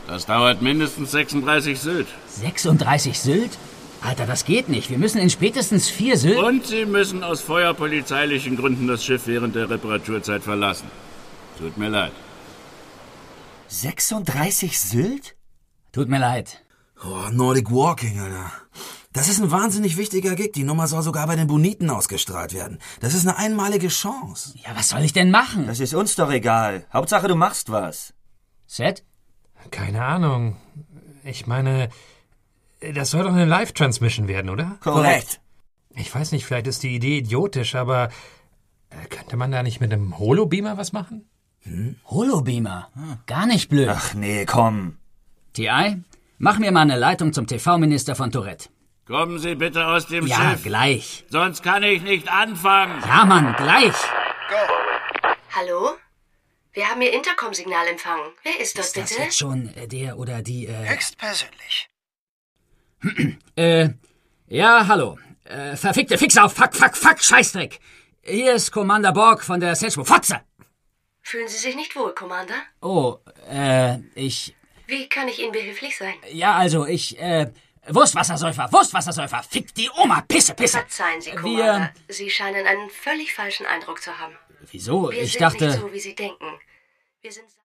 Das dauert mindestens 36 Sylt. 36 Sylt? Alter, das geht nicht. Wir müssen in spätestens 4 Sylt... Und Sie müssen aus feuerpolizeilichen Gründen das Schiff während der Reparaturzeit verlassen. Tut mir leid. 36 Sylt? Tut mir leid. Oh, Nordic Walking, Alter. Das ist ein wahnsinnig wichtiger Gig. Die Nummer soll sogar bei den Boniten ausgestrahlt werden. Das ist eine einmalige Chance. Ja, was soll ich denn machen? Das ist uns doch egal. Hauptsache, du machst was. Seth? Keine Ahnung. Ich meine, das soll doch eine Live-Transmission werden, oder? Korrekt. Ich weiß nicht, vielleicht ist die Idee idiotisch, aber könnte man da nicht mit einem Holobeamer was machen? Holobeamer? Gar nicht blöd. Ach nee, komm. TI, mach mir mal eine Leitung zum TV-Minister von Tourette. Kommen Sie bitte aus dem Ja, Schiff. gleich. Sonst kann ich nicht anfangen. Ja, Mann, gleich. Hallo? Wir haben Ihr Intercom-Signal empfangen. Wer ist das Ist das bitte? jetzt schon der oder die, Höchstpersönlich. Ja, hallo. Verfickte Fixer auf Fuck, Scheißdreck. Hier ist Commander Borg von der Sedgemoor. Fotze! Fühlen Sie sich nicht wohl, Commander? Oh, Wie kann ich Ihnen behilflich sein? Ja, also, Wurstwassersäufer, fick die Oma, Pisse. Verzeihen Sie, Commander. Sie scheinen einen völlig falschen Eindruck zu haben. Wieso? Wir Ich sind dachte... nicht so, wie Sie denken. Wir sind...